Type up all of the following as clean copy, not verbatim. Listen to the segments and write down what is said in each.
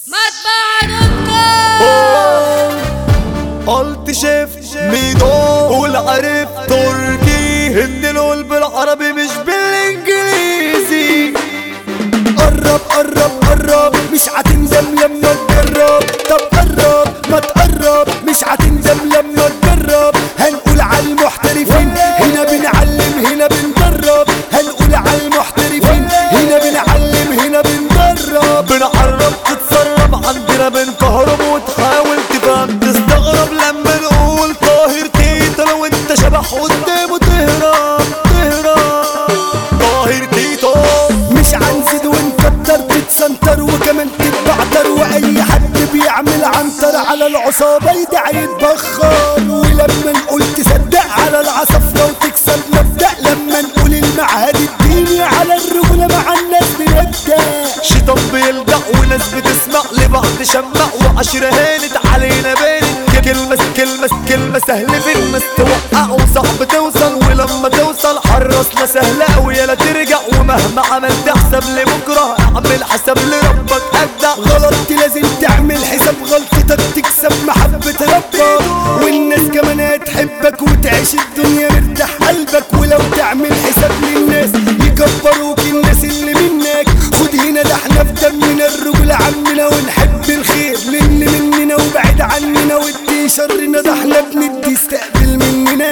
قلت شفت ميدو والعرف تركي هند القول بالعربي مش بالانجليزي. قرب قرب قرب مش هتندم لما تجرب. طب قرب ما تقرب مش هتندم لما تجرب. هنقول على المحترفين هنا بنعلم هنا بندرب. هنقول على المحترفين هنا بنعلم هنا بندرب. بنعرب تتسرب عندنا بنكهرب وتحاول تفهم تستغرب لما نقول طاهر تيتو. لو انت شبح قدامه تهرب طاهر تيتو. مش عنزد ونكتر تتسنتر وكمان تتبعتر. واي حد بيعمل عنتر على العصابة يدعي يتبخر. ولما نقول تصدق على العصفرة وتكسب مبدأ. لما نقول المعهد الديني على الرجولة مع الناس بنبدأ. شيطان بيلدع وناس بتسمع لبعض شمع وعشرة هانت علينا بانت. كلمة سهل في الناس توقع وصعب توصل. ولما توصل حرصنا سهلة أوي يلا ترجع. ومهما عملت حساب لبكرة اعمل حساب لربك أجدع. غلطت لازم تعمل حساب غلطتك تكسب محبة ربك. والناس كمان هتحبك وتعيش الدنيا مرتاح قلبك. ولو تعمل حساب للناس يكبروك الناس اللي منك. خد هنا ده احنا في دمنا الرجل عمنا ونحب الخير للي مننا وبعد عننا. وادي شرنا ده احنا بندي استقبل مننا.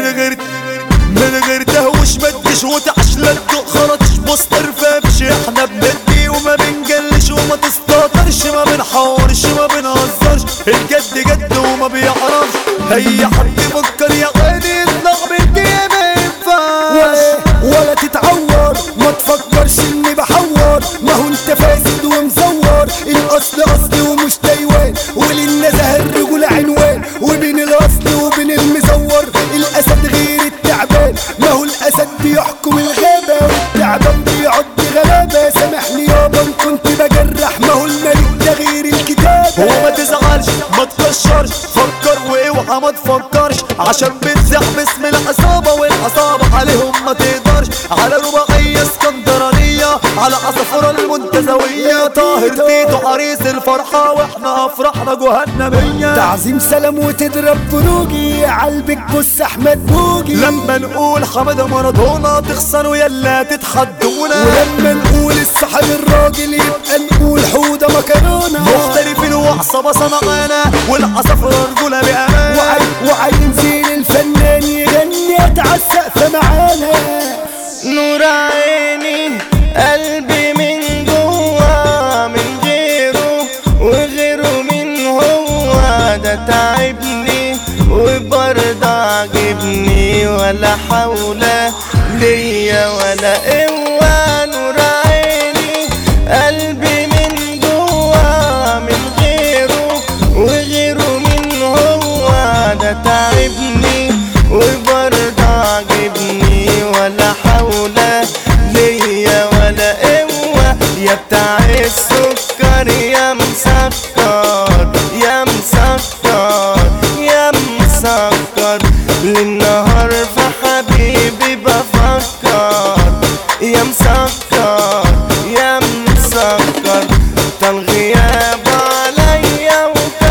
من غير تهوش مدش وتعش لا تدوق خرطش بص ترفافش. احنا بندي وما بنجلش وما تستطرش ما بنحورش ما بنهزرش. الجد جد وما بيعرفش. اي حد يفكر يا غالي يطلع بدي ما ينفعش. ولا تتعور ما تفكرش اني بحور. ما هو انت فاسد ومزور. الاصل اصل ومش تايوان. وللنزهه الرجوله عنوان. وبين الاصل وبين المزور الاسد غير التعبان. ما هو الاسد بيحكم الغابه والتعبان بيعض غلابه. سامحني يابا ان كنت بجرح. ما هو الملك ده غير الكتاب. وما تزعلش ما تكشرش فكر واوعى ما تفكرش. عشان بتزع باسم العصابة والعصابة عليهم ما تقدرش. على رباعية اسكندرانية على عصفورة المنتزوية. طاهر تيتو عريس الفرحة واحنا افراحنا جهنمية. تعظيم سلام وتضرب بروجي عالبك بص احمد بوجي. لما نقول حمادة مارادونا تخسروا يلا تتحدونا. ولما نقول الصاحب الراجل يبقى نقول حودة مكرونة. مختلفين وعصابة صنعانا والعصفورة رجولة بأمان. وعايزين الفنان يغني اتعسق معانا. نور عيني قلبي من جوا من غيره وغيره من هو. ده تعبني وبرضه عجبني ولا حول ليا ولا قوة. نور عيني قلبي من جوا من غيره وغيره من هو. ده تعبني وبرضه عجبني ولا حول ليا ولا قوة. يا بتاع السكر يا مسكر يا مسكر يا مسكر. للنهار في حبيبي بفكر. يا مسكر يا مسكر. طال غياب عليا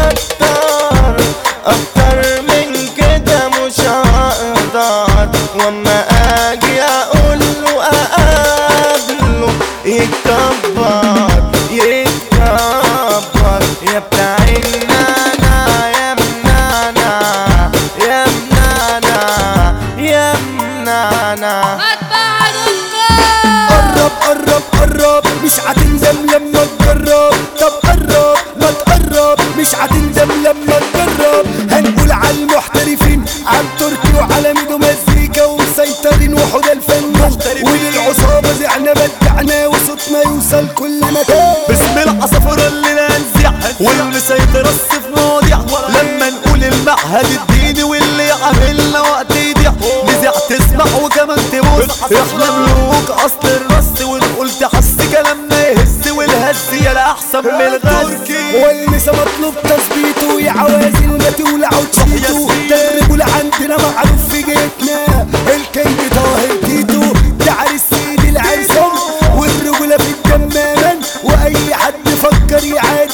وكتر اكتر من كده مش هقدر. واما اجي اقول له اقابله يتكبر يتكبر. يا بتاع النانا يا منانا يا منانا يا منانا. قرب قرب قرب مش هتندم لما تجرب. طب قرب ما تقرب مش هتندم لما تجرب. هنقول على المحترفين على تركي وعلى ميدو مزيكا ومسيطرين وحدى الفنان. وللعصابة زعنا بدعنا وصوتنا يوصل كل مكان. باسم العصفورة اللي لا نزيع والمسيطر الصف مواضيع. لما نقول المعهد الديني واللي عاملنا وقت يضيع. نزيع تسمع وكمان تبص. احنا ملوك اصل الرص ونقول تحس كلامنا يهز والهز يلا احسن من الغز. والمسا مطلوب تثبيته يا عوازل ما تولعوا تشيتوا. ده الرجولة عندنا معروف في جيتنا. الكينج طاهر تيتو ده عريس سيد العرسان. والرجولة في الدمامان واي حد فكر يعادي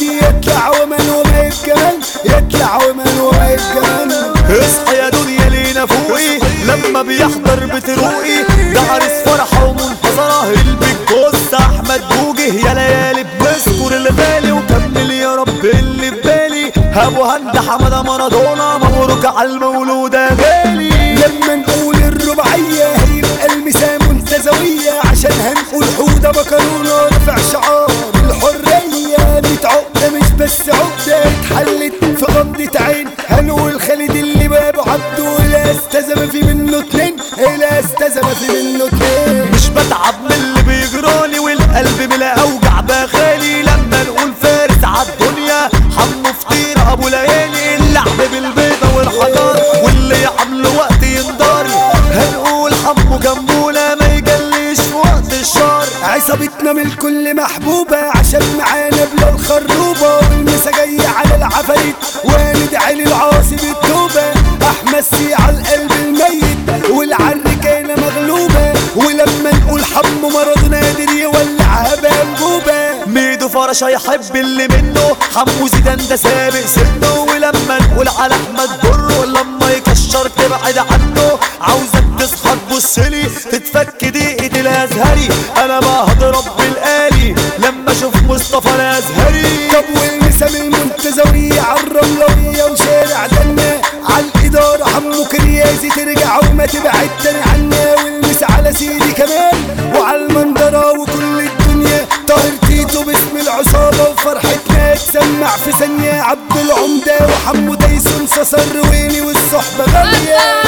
يطلع ومن وما كمان، يطلع ومن وما كمان. اصحى يا دنيا لينا فوقي لما بيحضر بتروقي، ده عرس فرحة ومنتظرة البيج بوس احمد بوجه. يا ليالي بنذكر الغالي وكمل يا رب اللي في بالي. ابو هند حمادة مارادونا مبروك على المولود يا غالي. لما نقول الرباعية هيبقى المسا منتزوية، عشان هنقول حودة مكرونة رفع شعار الحرية. 100 عقدة مش بس عقدة اتحلت في غمضة عين. هنقول خالد اللي بابو عبده لا استزم في منه اتنين، لا استزم في منه اتنين. مش بتعب من اللي بيجرالي والقلب بلا اوجع بخالي. لما نقول فارس عالدنيا حمو فطير ابو ليالي، اللعب بالبيضة والحجار واللي يعمل وقت يندار. هنقول حمو جنبونا ما يجليش في وقت الشار. عصابتنا من الكل محبوبة عشان معانا بلا الخروبة، والمسا جاية على العفاريت وندعي للعاصي بالتوبة. احمد سي على القلب الميت والعركانة مغلوبة، ولما نقول حمو مارادونا قادر يولعها بانبوبة. ميدو فرشة يحب اللي منه، حمو زيدان ده سابق سنه. ولما نقول على احمد برو لما يكشر تبعد عنه. عاوزك تصحى تبصلي تتفك دقيقة الازهري، انا بهضرب بالآلي لما اشوف مصطفى الازهري. طب والمسا من المنتزوية عالرملوية وشارع دنا، عالإدارة حمو كريازي ترجع وما تبعد تاني عنا. والمسا على سيدي كمان وعالمنظرة وكل الدنيا. طاهر تيتو باسم العصابة وفرحتنا تسمع في ثانية. عبد العمدة وحمو دايسون صاصر رويني والصحبة غالية.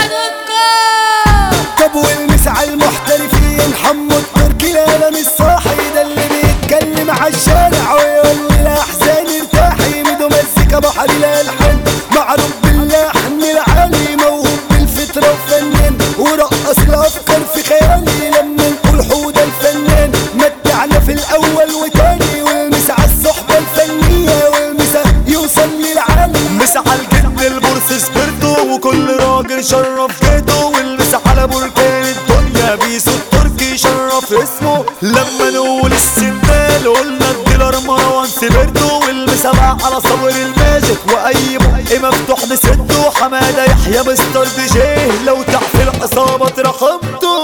طب والمسا على المحترفين حمو التركي القلم الصاحي، ده اللي بيتكلم عالشارع ويقول الأحزان ارتاحي. ميدو مزيكا بحر الألحان معروف باللحن العالي، موهوب بالفطرة وفنان ورقص الأفكار في خيالي. لما نقول حودة الفنان متعنا في الأول وتاني، والمسا على الصحبة الفنية والمسا يوصل للعالي. مسا على الجد البورس سبرتو وكل راجل شرف جيته، والمسا على بركان الدنيا بيسو التركي شرف اسمه. لما نقول السندال قلنا الديلر مروان سبرتو، والمسا بقى على صور الماجيك واي بق مفتوح نسده. حمادة يحيى مستر دي جيه لو تعرف العصابة رقمته.